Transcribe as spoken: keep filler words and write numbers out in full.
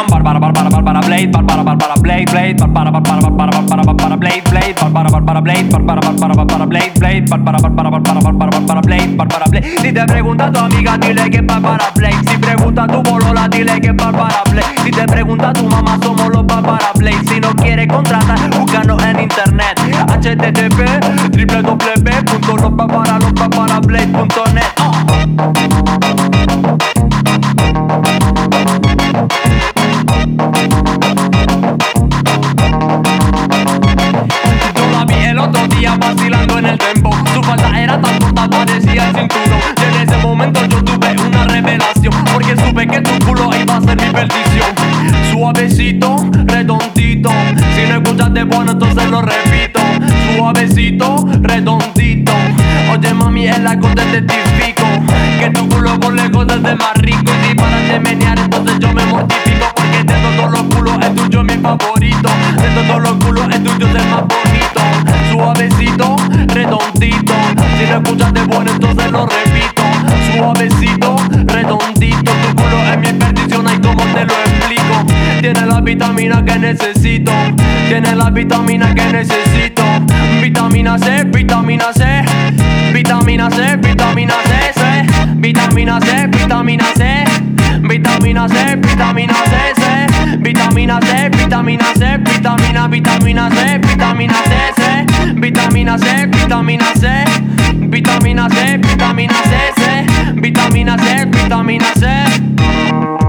llaman Bárbara, Bárbara, Bárbara Blade, Bárbara, Bárbara Blade, Blade, Bárbara, Bárbara, Bárbara, Bárbara, Bárbara Blade, Blade, Bárbara, Bárbara Blade, Bárbara, Bárbara, Bárbara Blade, Blade, Bárbara, Bárbara, Bárbara, Bárbara, Bárbara Blade, Bárbara Blade. Si te pregunta tu amiga, dile que es Bárbara Blade. Si pregunta tu bolola, dile que es Bárbara Blade. Si te pregunta tu mamá, somos los Bárbara Blade. Si no quieres contratar, búscanos en internet. H T T P w w w punto los barbara los barbara blade punto net. Yo la vi el otro día vacilando en el tempo. Su falda era tan corta, parecía el cinturón. Y en ese momento yo tuve una revelación, porque supe que tu culo iba a ser mi perdición. Suavecito, redondito. Si no escuchaste bueno, entonces lo repito. Suavecito, redondito. Oye mami, es la cosa te testifico que tu culo por lejos es de más rico. Si paras de menear, entonces yo me mortifico, porque de todos los culos el tuyo es mi favorito. De todos los culos el tuyo es el más bonito. Suavecito, redondito. Si no escuchaste bueno, entonces lo repito. Suavecito, redondito. Tu culo es mi perdición, ay como te lo explico. Tiene la vitamina que necesito. Tiene la vitamina que necesito. Vitamina C, vitamina C. Vitamina C, vitamina C, C. Vitamina C, vitamina C. Vitamina C, vitamina C, C. Vitamina C, vitamina C. Vitamina, vitamina C, vitamina C, C. Vitamina C, vitamina C. Vitamina C, vitamina C, C. Vitamina C, vitamina C.